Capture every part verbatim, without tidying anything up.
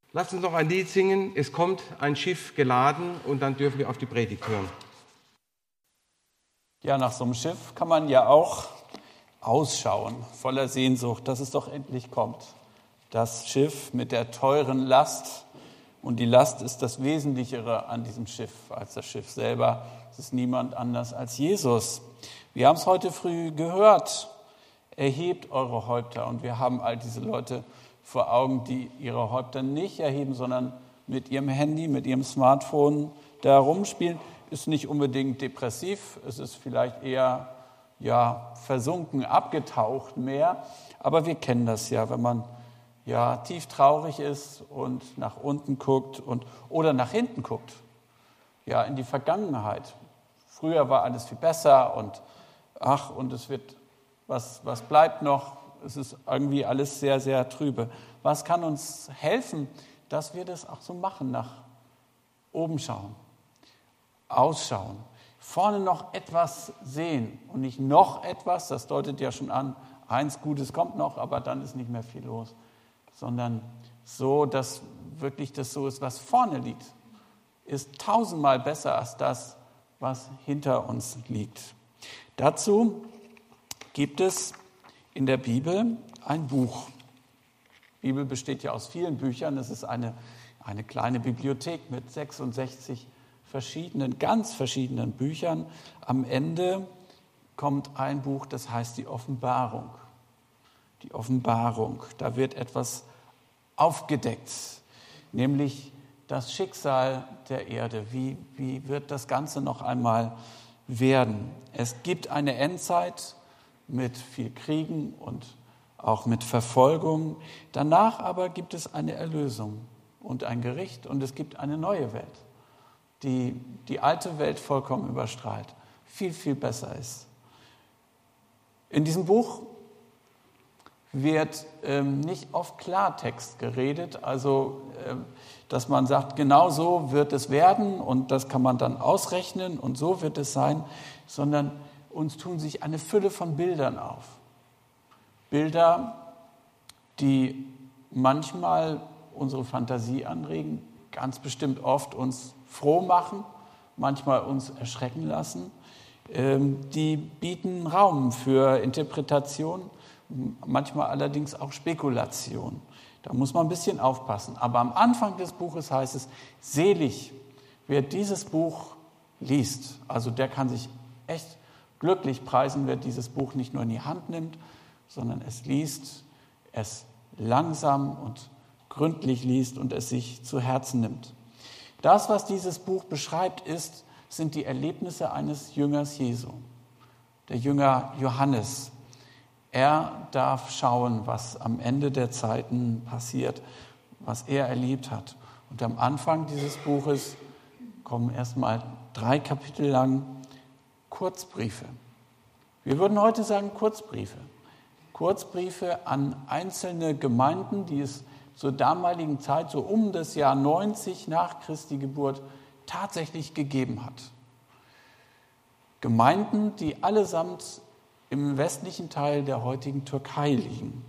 Lasst uns noch ein Lied singen. Es kommt ein Schiff geladen und dann dürfen wir auf die Predigt hören. Ja, nach so einem Schiff kann man ja auch ausschauen, voller Sehnsucht, dass es doch endlich kommt. Das Schiff mit der teuren Last. Und die Last ist das Wesentlichere an diesem Schiff als das Schiff selber. Es ist niemand anders als Jesus. Wir haben es heute früh gehört. Erhebt eure Häupter. Und wir haben all diese Leute vor Augen, die ihre Häupter nicht erheben, sondern mit ihrem Handy, mit ihrem Smartphone da rumspielen. Ist nicht unbedingt depressiv, es ist vielleicht eher ja, versunken, abgetaucht mehr. Aber wir kennen das ja, wenn man ja, tief traurig ist und nach unten guckt und, oder nach hinten guckt, ja, in die Vergangenheit. Früher war alles viel besser und ach, und es wird, was, was bleibt noch? Es ist irgendwie alles sehr, sehr trübe. Was kann uns helfen, dass wir das auch so machen, nach oben schauen, ausschauen, vorne noch etwas sehen und nicht noch etwas, das deutet ja schon an, eins Gutes kommt noch, aber dann ist nicht mehr viel los, sondern so, dass wirklich das so ist, was vorne liegt, ist tausendmal besser als das, was hinter uns liegt. Dazu gibt es in der Bibel ein Buch. Die Bibel besteht ja aus vielen Büchern. Es ist eine, eine kleine Bibliothek mit sechsundsechzig verschiedenen, ganz verschiedenen Büchern. Am Ende kommt ein Buch, das heißt die Offenbarung. Die Offenbarung. Da wird etwas aufgedeckt, nämlich das Schicksal der Erde. Wie, wie wird das Ganze noch einmal werden? Es gibt eine Endzeit mit viel Kriegen und auch mit Verfolgung. Danach aber gibt es eine Erlösung und ein Gericht und es gibt eine neue Welt, die die alte Welt vollkommen überstrahlt, viel, viel besser ist. In diesem Buch wird ähm, nicht oft Klartext geredet, also ähm, dass man sagt, genau so wird es werden und das kann man dann ausrechnen und so wird es sein, sondern uns tun sich eine Fülle von Bildern auf. Bilder, die manchmal unsere Fantasie anregen, ganz bestimmt oft uns froh machen, manchmal uns erschrecken lassen. Die bieten Raum für Interpretation, manchmal allerdings auch Spekulation. Da muss man ein bisschen aufpassen. Aber am Anfang des Buches heißt es, selig, wer dieses Buch liest. Also der kann sich echt glücklich preisen, wer dieses Buch nicht nur in die Hand nimmt, sondern es liest, es langsam und gründlich liest und es sich zu Herzen nimmt. Das, was dieses Buch beschreibt, ist, sind die Erlebnisse eines Jüngers Jesu, der Jünger Johannes. Er darf schauen, was am Ende der Zeiten passiert, was er erlebt hat. Und am Anfang dieses Buches kommen erstmal drei Kapitel lang Kurzbriefe. Wir würden heute sagen Kurzbriefe. Kurzbriefe an einzelne Gemeinden, die es zur damaligen Zeit, so um das Jahr neunzig nach Christi Geburt, tatsächlich gegeben hat. Gemeinden, die allesamt im westlichen Teil der heutigen Türkei liegen.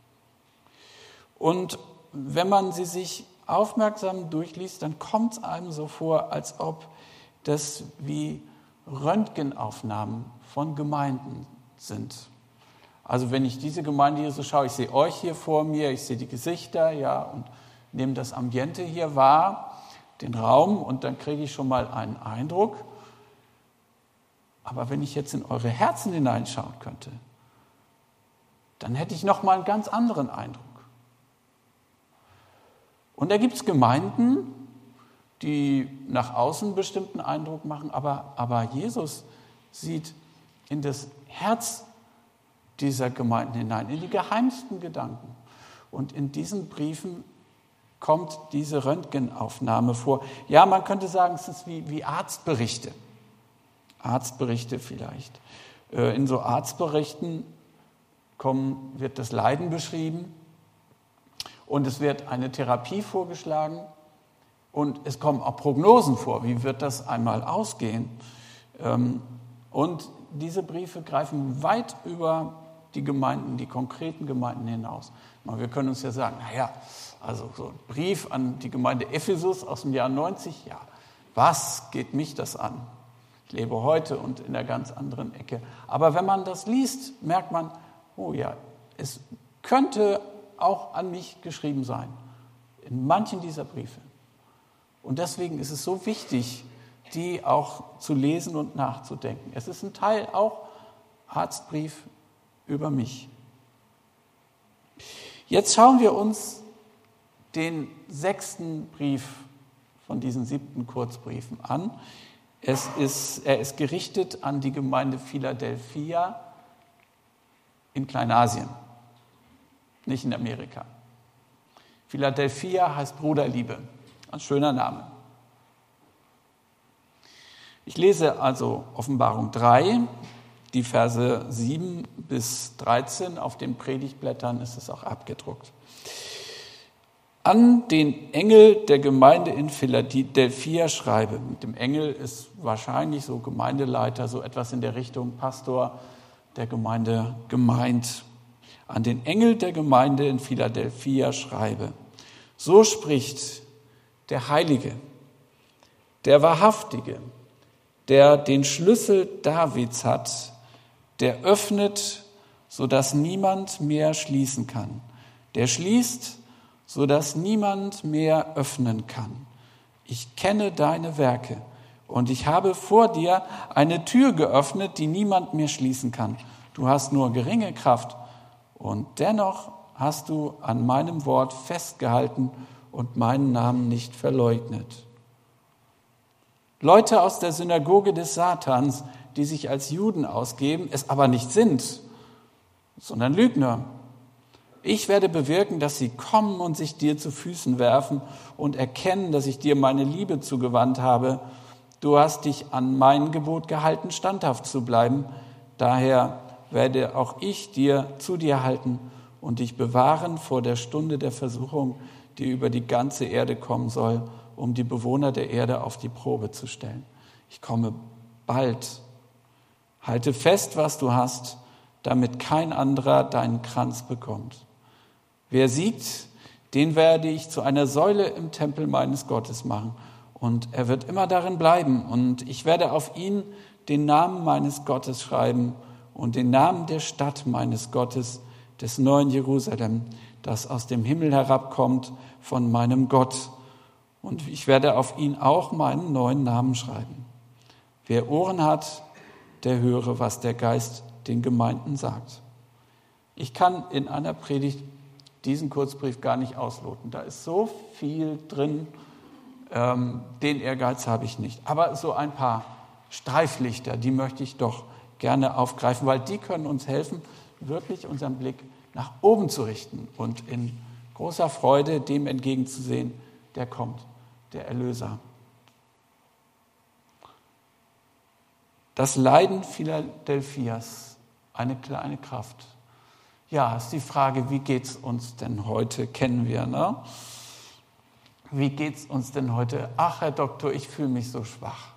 Und wenn man sie sich aufmerksam durchliest, dann kommt es einem so vor, als ob das wie Röntgenaufnahmen von Gemeinden sind. Also wenn ich diese Gemeinde hier so schaue, ich sehe euch hier vor mir, ich sehe die Gesichter, ja, und nehme das Ambiente hier wahr, den Raum, und dann kriege ich schon mal einen Eindruck. Aber wenn ich jetzt in eure Herzen hineinschauen könnte, dann hätte ich noch mal einen ganz anderen Eindruck. Und da gibt es Gemeinden, die nach außen einen bestimmten Eindruck machen, aber, aber Jesus sieht in das Herz dieser Gemeinden hinein, in die geheimsten Gedanken. Und in diesen Briefen kommt diese Röntgenaufnahme vor. Ja, man könnte sagen, es ist wie, wie Arztberichte. Arztberichte vielleicht. In so Arztberichten kommen, wird das Leiden beschrieben und es wird eine Therapie vorgeschlagen und es kommen auch Prognosen vor. Wie wird das einmal ausgehen? Und diese Briefe greifen weit über die Gemeinden, die konkreten Gemeinden hinaus. Wir können uns ja sagen, naja, also so ein Brief an die Gemeinde Ephesus aus dem Jahr neunzig, ja, was geht mich das an? Ich lebe heute und in einer ganz anderen Ecke. Aber wenn man das liest, merkt man, oh ja, es könnte auch an mich geschrieben sein, in manchen dieser Briefe. Und deswegen ist es so wichtig, die auch zu lesen und nachzudenken. Es ist ein Teil auch Arztbrief über mich. Jetzt schauen wir uns den sechsten Brief von diesen siebten Kurzbriefen an. Es ist, er ist gerichtet an die Gemeinde Philadelphia in Kleinasien, nicht in Amerika. Philadelphia heißt Bruderliebe, ein schöner Name. Ich lese also Offenbarung drei, die Verse sieben bis dreizehn. Auf den Predigtblättern ist es auch abgedruckt. An den Engel der Gemeinde in Philadelphia schreibe. Mit dem Engel ist wahrscheinlich so Gemeindeleiter, so etwas in der Richtung Pastor der Gemeinde gemeint. An den Engel der Gemeinde in Philadelphia schreibe. So spricht der Heilige, der Wahrhaftige, der den Schlüssel Davids hat, der öffnet, sodass niemand mehr schließen kann. Der schließt, sodass niemand mehr öffnen kann. Ich kenne deine Werke und ich habe vor dir eine Tür geöffnet, die niemand mehr schließen kann. Du hast nur geringe Kraft und dennoch hast du an meinem Wort festgehalten und meinen Namen nicht verleugnet. Leute aus der Synagoge des Satans, die sich als Juden ausgeben, es aber nicht sind, sondern Lügner. Ich werde bewirken, dass sie kommen und sich dir zu Füßen werfen und erkennen, dass ich dir meine Liebe zugewandt habe. Du hast dich an mein Gebot gehalten, standhaft zu bleiben. Daher werde auch ich dir zu dir halten und dich bewahren vor der Stunde der Versuchung, die über die ganze Erde kommen soll, um die Bewohner der Erde auf die Probe zu stellen. Ich komme bald. Halte fest, was du hast, damit kein anderer deinen Kranz bekommt. Wer siegt, den werde ich zu einer Säule im Tempel meines Gottes machen. Und er wird immer darin bleiben. Und ich werde auf ihn den Namen meines Gottes schreiben und den Namen der Stadt meines Gottes, des neuen Jerusalem, das aus dem Himmel herabkommt von meinem Gott. Und ich werde auf ihn auch meinen neuen Namen schreiben. Wer Ohren hat, der höre, was der Geist den Gemeinden sagt. Ich kann in einer Predigt diesen Kurzbrief gar nicht ausloten. Da ist so viel drin, ähm, den Ehrgeiz habe ich nicht. Aber so ein paar Streiflichter, die möchte ich doch gerne aufgreifen, weil die können uns helfen, wirklich unseren Blick nach oben zu richten und in großer Freude dem entgegenzusehen, der kommt, der Erlöser. Das Leiden Philadelphias, eine kleine Kraft. Ja, ist die Frage, wie geht's uns denn heute? Kennen wir, ne? Wie geht's uns denn heute? Ach, Herr Doktor, ich fühle mich so schwach.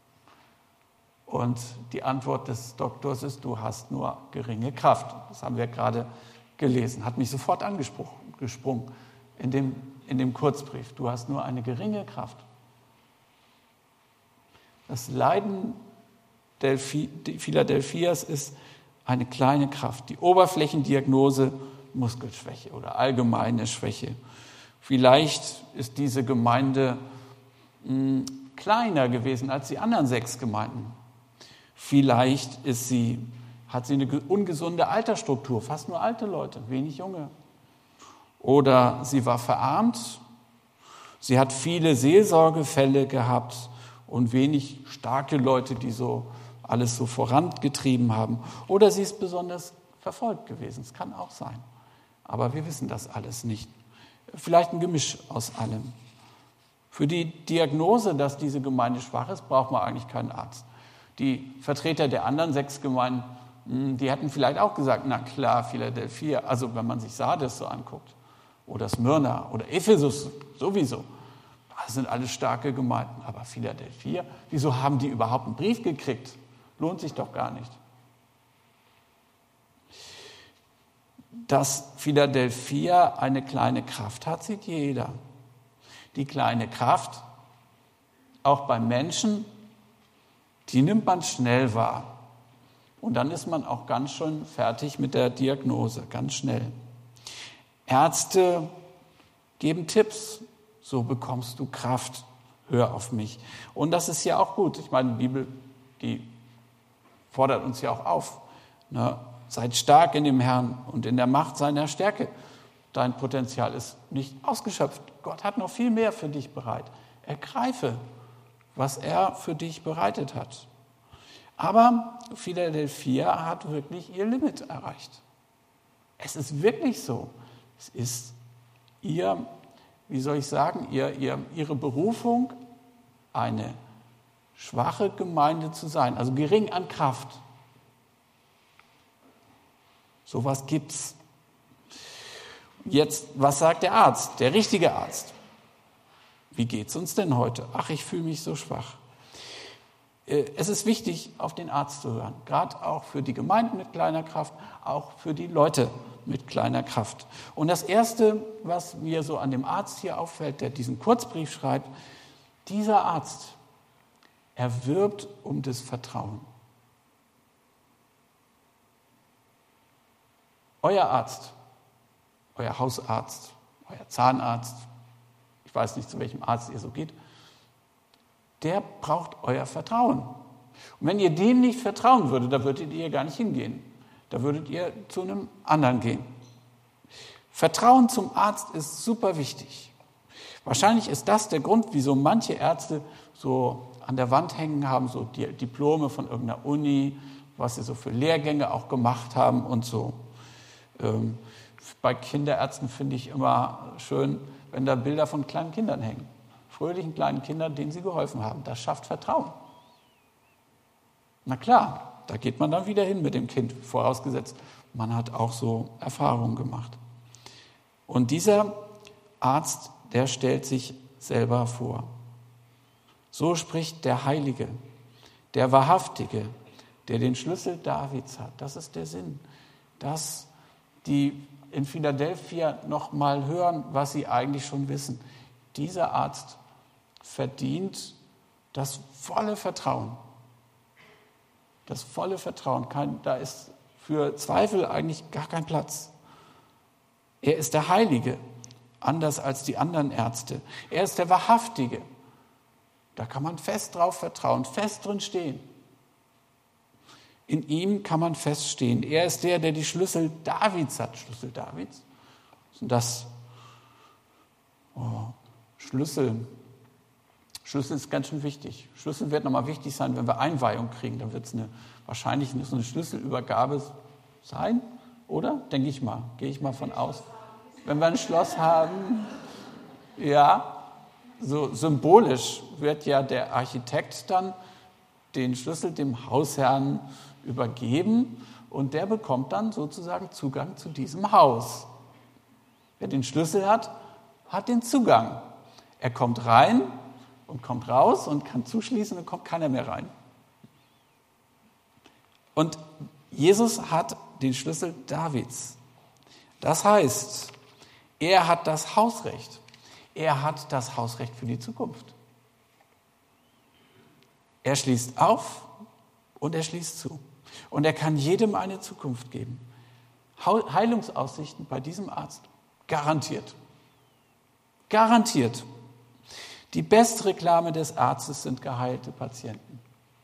Und die Antwort des Doktors ist, du hast nur geringe Kraft. Das haben wir gerade gelesen. Hat mich sofort angesprungen in dem, in dem Kurzbrief. Du hast nur eine geringe Kraft. Das Leiden Philadelphias ist eine kleine Kraft. Die Oberflächendiagnose Muskelschwäche oder allgemeine Schwäche. Vielleicht ist diese Gemeinde mh, kleiner gewesen als die anderen sechs Gemeinden. Vielleicht ist sie, hat sie eine ungesunde Altersstruktur, fast nur alte Leute, wenig junge. Oder sie war verarmt, sie hat viele Seelsorgefälle gehabt und wenig starke Leute, die so alles so vorangetrieben haben. Oder sie ist besonders verfolgt gewesen. Es kann auch sein. Aber wir wissen das alles nicht. Vielleicht ein Gemisch aus allem. Für die Diagnose, dass diese Gemeinde schwach ist, braucht man eigentlich keinen Arzt. Die Vertreter der anderen sechs Gemeinden, die hätten vielleicht auch gesagt, na klar, Philadelphia, also wenn man sich Sardes so anguckt, oder Smyrna oder Ephesus sowieso, das sind alles starke Gemeinden. Aber Philadelphia, wieso haben die überhaupt einen Brief gekriegt? Lohnt sich doch gar nicht. dass Philadelphia eine kleine Kraft hat, sieht jeder. Die kleine Kraft, auch beim Menschen, die nimmt man schnell wahr. Und dann ist man auch ganz schön fertig mit der Diagnose, ganz schnell. Ärzte geben Tipps, so bekommst du Kraft, hör auf mich. Und das ist ja auch gut. Ich meine, die Bibel, die fordert uns ja auch auf. Ne? Seid stark in dem Herrn und in der Macht seiner Stärke. Dein Potenzial ist nicht ausgeschöpft. Gott hat noch viel mehr für dich bereit. Ergreife, was er für dich bereitet hat. Aber Philadelphia hat wirklich ihr Limit erreicht. Es ist wirklich so. Es ist ihr, wie soll ich sagen, ihr, ihr, ihre Berufung, eine schwache Gemeinde zu sein, also gering an Kraft. Sowas gibt's. Jetzt, was sagt der Arzt, der richtige Arzt? Wie geht's uns denn heute? Ach, ich fühle mich so schwach. Es ist wichtig, auf den Arzt zu hören, gerade auch für die Gemeinden mit kleiner Kraft, auch für die Leute mit kleiner Kraft. Und das Erste, was mir so an dem Arzt hier auffällt, der diesen Kurzbrief schreibt, dieser Arzt, er wirbt um das Vertrauen. Euer Arzt, euer Hausarzt, euer Zahnarzt, ich weiß nicht, zu welchem Arzt ihr so geht, der braucht euer Vertrauen. Und wenn ihr dem nicht vertrauen würdet, da würdet ihr gar nicht hingehen. Da würdet ihr zu einem anderen gehen. Vertrauen zum Arzt ist super wichtig. Wahrscheinlich ist das der Grund, wieso manche Ärzte so an der Wand hängen haben, so die Diplome von irgendeiner Uni, was sie so für Lehrgänge auch gemacht haben und so. Ähm, bei Kinderärzten finde ich immer schön, wenn da Bilder von kleinen Kindern hängen. Fröhlichen kleinen Kindern, denen sie geholfen haben. Das schafft Vertrauen. Na klar, da geht man dann wieder hin mit dem Kind, vorausgesetzt, man hat auch so Erfahrungen gemacht. Und dieser Arzt, der stellt sich selber vor. So spricht der Heilige, der Wahrhaftige, der den Schlüssel Davids hat. Das ist der Sinn, dass die in Philadelphia noch mal hören, was sie eigentlich schon wissen. Dieser Arzt verdient das volle Vertrauen. Das volle Vertrauen. Kein, da ist für Zweifel eigentlich gar kein Platz. Er ist der Heilige, anders als die anderen Ärzte. Er ist der Wahrhaftige. Da kann man fest drauf vertrauen, fest drin stehen. In ihm kann man feststehen. Er ist der, der die Schlüssel Davids hat. Schlüssel Davids? Was sind das? Oh, Schlüssel. Schlüssel ist ganz schön wichtig. Schlüssel wird nochmal wichtig sein, wenn wir Einweihung kriegen. Dann wird es eine, wahrscheinlich so eine Schlüsselübergabe sein, oder? Denke ich mal. Gehe ich mal von aus. Wenn wir ein Schloss haben, ja, so symbolisch wird ja der Architekt dann den Schlüssel dem Hausherrn übergeben und der bekommt dann sozusagen Zugang zu diesem Haus. Wer den Schlüssel hat, hat den Zugang. Er kommt rein und kommt raus und kann zuschließen und kommt keiner mehr rein. Und Jesus hat den Schlüssel Davids. Das heißt, er hat das Hausrecht. Er hat das Hausrecht für die Zukunft. Er schließt auf und er schließt zu. Und er kann jedem eine Zukunft geben. Heilungsaussichten bei diesem Arzt. Garantiert. Garantiert. Die beste Reklame des Arztes sind geheilte Patienten.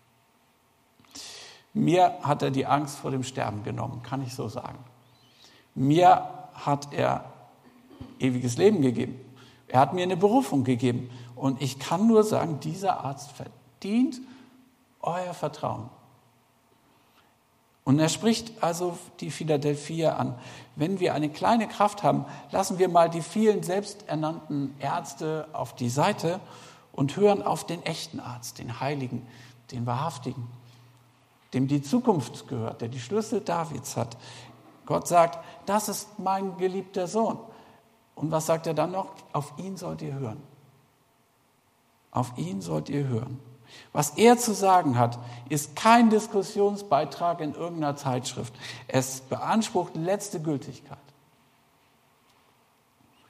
Mir hat er die Angst vor dem Sterben genommen, kann ich so sagen. Mir hat er ewiges Leben gegeben. Er hat mir eine Berufung gegeben. Und ich kann nur sagen, dieser Arzt verdient euer Vertrauen. Und er spricht also die Philadelphia an. Wenn wir eine kleine Kraft haben, lassen wir mal die vielen selbsternannten Ärzte auf die Seite und hören auf den echten Arzt, den Heiligen, den Wahrhaftigen, dem die Zukunft gehört, der die Schlüssel Davids hat. Gott sagt, das ist mein geliebter Sohn. Und was sagt er dann noch? Auf ihn sollt ihr hören. Auf ihn sollt ihr hören. Was er zu sagen hat, ist kein Diskussionsbeitrag in irgendeiner Zeitschrift. Es beansprucht letzte Gültigkeit.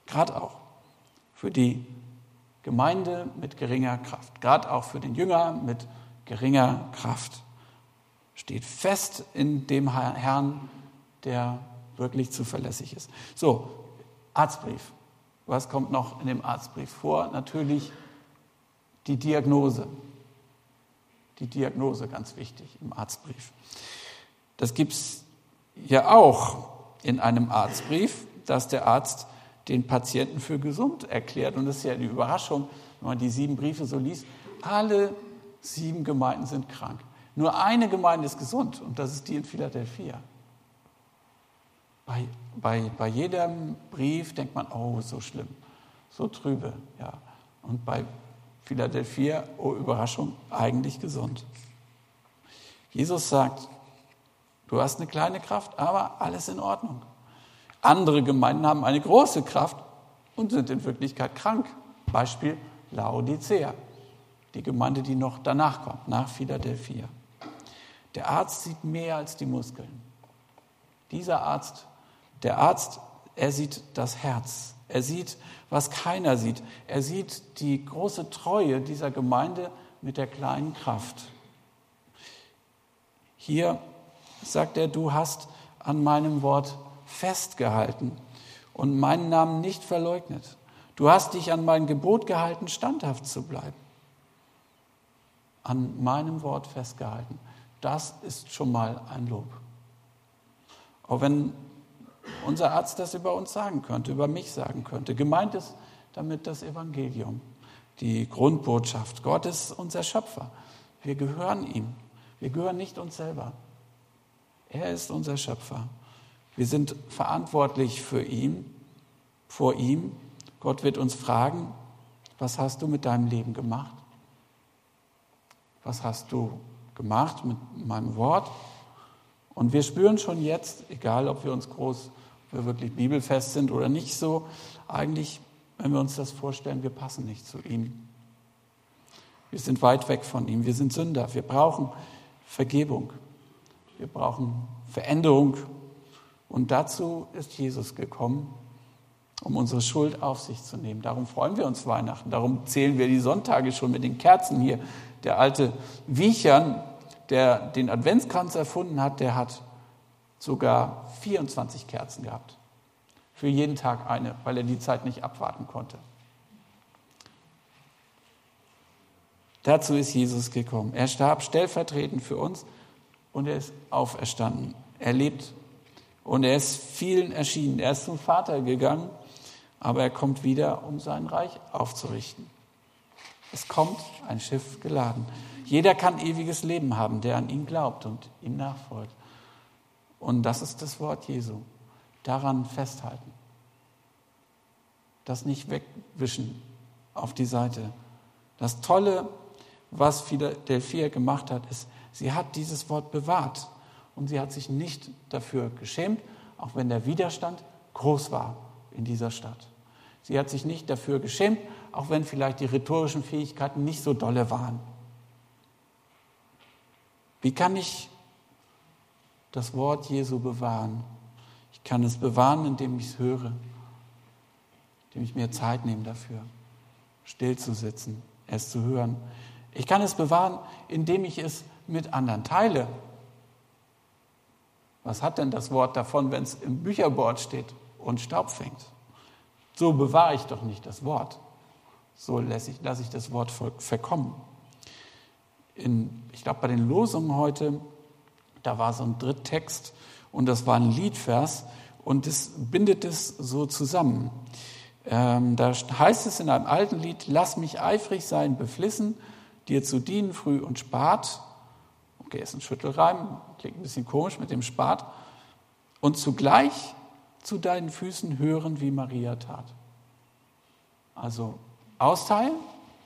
Gerade auch für die Gemeinde mit geringer Kraft, gerade auch für den Jünger mit geringer Kraft. Steht fest in dem Herrn, der wirklich zuverlässig ist. So, Arztbrief. Was kommt noch in dem Arztbrief vor? Natürlich die Diagnose. Die Diagnose, ganz wichtig im Arztbrief. Das gibt es ja auch in einem Arztbrief, dass der Arzt den Patienten für gesund erklärt. Und das ist ja die Überraschung, wenn man die sieben Briefe so liest. Alle sieben Gemeinden sind krank. Nur eine Gemeinde ist gesund und das ist die in Philadelphia. Bei, bei, bei jedem Brief denkt man, oh, so schlimm, so trübe. Ja. Und bei Philadelphia, oh Überraschung, eigentlich gesund. Jesus sagt, du hast eine kleine Kraft, aber alles in Ordnung. Andere Gemeinden haben eine große Kraft und sind in Wirklichkeit krank. Beispiel Laodicea, die Gemeinde, die noch danach kommt, nach Philadelphia. Der Arzt sieht mehr als die Muskeln. Dieser Arzt, der Arzt, er sieht das Herz. Er sieht, was keiner sieht. Er sieht die große Treue dieser Gemeinde mit der kleinen Kraft. Hier sagt er, du hast an meinem Wort festgehalten und meinen Namen nicht verleugnet. Du hast dich an mein Gebot gehalten, standhaft zu bleiben. An meinem Wort festgehalten. Das ist schon mal ein Lob. Auch wenn unser Arzt das über uns sagen könnte, über mich sagen könnte. Gemeint ist damit das Evangelium, die Grundbotschaft. Gott ist unser Schöpfer. Wir gehören ihm. Wir gehören nicht uns selber. Er ist unser Schöpfer. Wir sind verantwortlich für ihn, vor ihm. Gott wird uns fragen, was hast du mit deinem Leben gemacht? Was hast du gemacht mit meinem Wort? Und wir spüren schon jetzt, egal ob wir uns groß, ob wir wirklich bibelfest sind oder nicht so, eigentlich, wenn wir uns das vorstellen, wir passen nicht zu ihm. Wir sind weit weg von ihm, wir sind Sünder, wir brauchen Vergebung, wir brauchen Veränderung. Und dazu ist Jesus gekommen, um unsere Schuld auf sich zu nehmen. Darum freuen wir uns Weihnachten, darum zählen wir die Sonntage schon mit den Kerzen hier. Der alte Wiechern, der den Adventskranz erfunden hat, der hat sogar vierundzwanzig Kerzen gehabt. Für jeden Tag eine, weil er die Zeit nicht abwarten konnte. Dazu ist Jesus gekommen. Er starb stellvertretend für uns und er ist auferstanden. Er lebt und er ist vielen erschienen. Er ist zum Vater gegangen, aber er kommt wieder, um sein Reich aufzurichten. Es kommt ein Schiff geladen. Jeder kann ewiges Leben haben, der an ihn glaubt und ihm nachfolgt. Und das ist das Wort Jesu. Daran festhalten. Das nicht wegwischen auf die Seite. Das Tolle, was Philadelphia gemacht hat, ist, sie hat dieses Wort bewahrt. Und sie hat sich nicht dafür geschämt, auch wenn der Widerstand groß war in dieser Stadt. Sie hat sich nicht dafür geschämt, auch wenn vielleicht die rhetorischen Fähigkeiten nicht so dolle waren. Wie kann ich das Wort Jesu bewahren? Ich kann es bewahren, indem ich es höre, indem ich mir Zeit nehme dafür, still zu sitzen, es zu hören. Ich kann es bewahren, indem ich es mit anderen teile. Was hat denn das Wort davon, wenn es im Bücherboard steht und Staub fängt? So bewahre ich doch nicht das Wort. So lasse ich, lasse ich das Wort verkommen. In, ich glaube, bei den Losungen heute, da war so ein Dritttext und das war ein Liedvers und das bindet es so zusammen. Ähm, da heißt es in einem alten Lied, lass mich eifrig sein, beflissen, dir zu dienen früh und spät. Okay, ist ein Schüttelreim, klingt ein bisschen komisch mit dem Spät. Und zugleich zu deinen Füßen hören, wie Maria tat. Also austeilen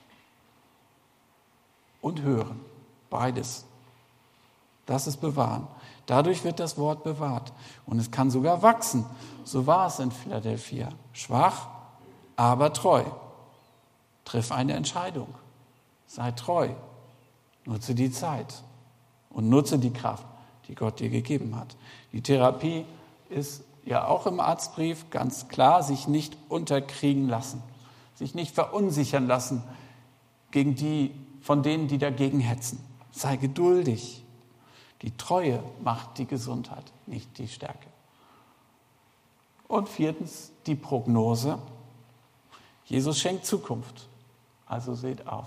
und hören. Beides. Das ist bewahren. Dadurch wird das Wort bewahrt. Und es kann sogar wachsen. So war es in Philadelphia. Schwach, aber treu. Triff eine Entscheidung. Sei treu. Nutze die Zeit. Und nutze die Kraft, die Gott dir gegeben hat. Die Therapie ist ja auch im Arztbrief ganz klar, sich nicht unterkriegen lassen, sich nicht verunsichern lassen gegen die, von denen, die dagegen hetzen. Sei geduldig. Die Treue macht die Gesundheit, nicht die Stärke. Und viertens, die Prognose. Jesus schenkt Zukunft, also seht auf.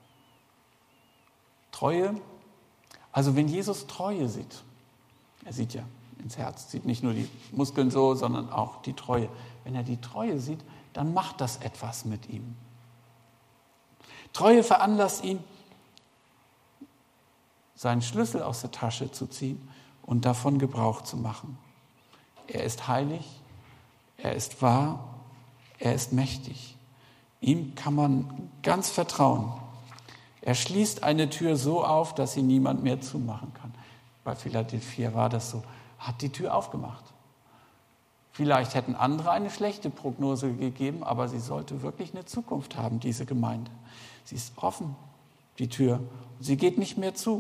Treue, also wenn Jesus Treue sieht, er sieht ja ins Herz, sieht nicht nur die Muskeln so, sondern auch die Treue. Wenn er die Treue sieht, dann macht das etwas mit ihm. Treue veranlasst ihn, seinen Schlüssel aus der Tasche zu ziehen und davon Gebrauch zu machen. Er ist heilig, er ist wahr, er ist mächtig. Ihm kann man ganz vertrauen. Er schließt eine Tür so auf, dass sie niemand mehr zumachen kann. Bei Philadelphia war das so, hat die Tür aufgemacht. Vielleicht hätten andere eine schlechte Prognose gegeben, aber sie sollte wirklich eine Zukunft haben, diese Gemeinde. Sie ist offen, die Tür. Sie geht nicht mehr zu.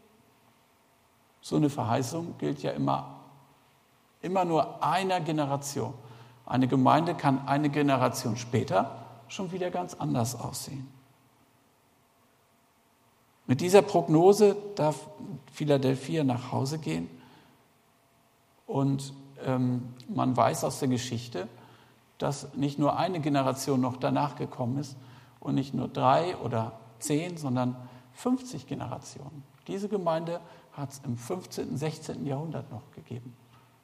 So eine Verheißung gilt ja immer, immer nur einer Generation. Eine Gemeinde kann eine Generation später schon wieder ganz anders aussehen. Mit dieser Prognose darf Philadelphia nach Hause gehen und ähm, man weiß aus der Geschichte, dass nicht nur eine Generation noch danach gekommen ist und nicht nur drei oder zehn, sondern fünfzig Generationen. Diese Gemeinde hat es im fünfzehnten, sechzehnten Jahrhundert noch gegeben.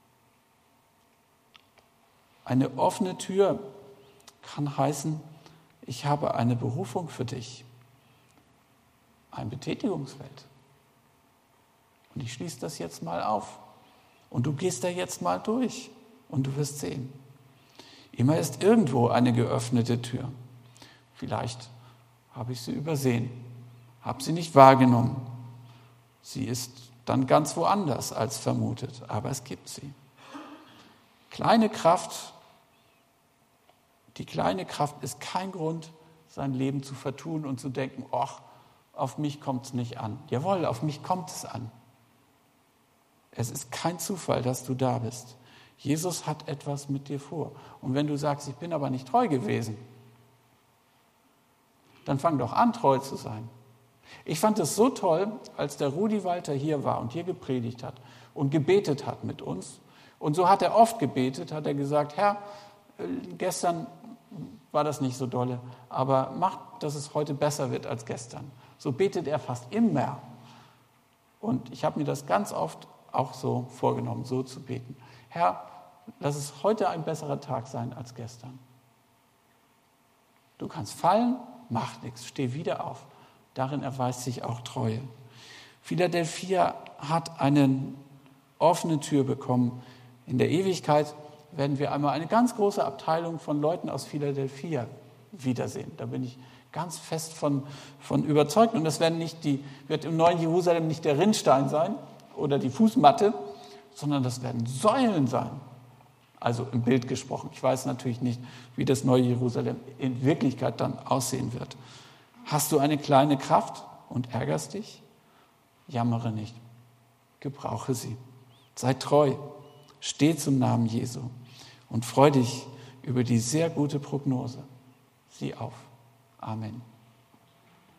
Eine offene Tür kann heißen, ich habe eine Berufung für dich. Ein Betätigungsfeld. Und ich schließe das jetzt mal auf. Und du gehst da jetzt mal durch. Und du wirst sehen. Immer ist irgendwo eine geöffnete Tür. Vielleicht habe ich sie übersehen, habe sie nicht wahrgenommen. Sie ist dann ganz woanders als vermutet, aber es gibt sie. Kleine Kraft, die kleine Kraft ist kein Grund, sein Leben zu vertun und zu denken, ach, auf mich kommt es nicht an. Jawohl, auf mich kommt es an. Es ist kein Zufall, dass du da bist. Jesus hat etwas mit dir vor. Und wenn du sagst, ich bin aber nicht treu gewesen, dann fang doch an, treu zu sein. Ich fand es so toll, als der Rudi Walter hier war und hier gepredigt hat und gebetet hat mit uns. Und so hat er oft gebetet, hat er gesagt, Herr, gestern war das nicht so dolle, aber mach, dass es heute besser wird als gestern. So betet er fast immer. Und ich habe mir das ganz oft auch so vorgenommen, so zu beten. Herr, lass es heute ein besserer Tag sein als gestern. Du kannst fallen, mach nichts, steh wieder auf. Darin erweist sich auch Treue. Philadelphia hat eine offene Tür bekommen. In der Ewigkeit werden wir einmal eine ganz große Abteilung von Leuten aus Philadelphia wiedersehen. Da bin ich ganz fest von, von überzeugt. Und das werden nicht die, wird im neuen Jerusalem nicht der Rinnstein sein oder die Fußmatte, sondern das werden Säulen sein. Also im Bild gesprochen. Ich weiß natürlich nicht, wie das neue Jerusalem in Wirklichkeit dann aussehen wird. Hast du eine kleine Kraft und ärgerst dich? Jammere nicht. Gebrauche sie. Sei treu. Steh zum Namen Jesu und freu dich über die sehr gute Prognose. Sieh auf. Amen.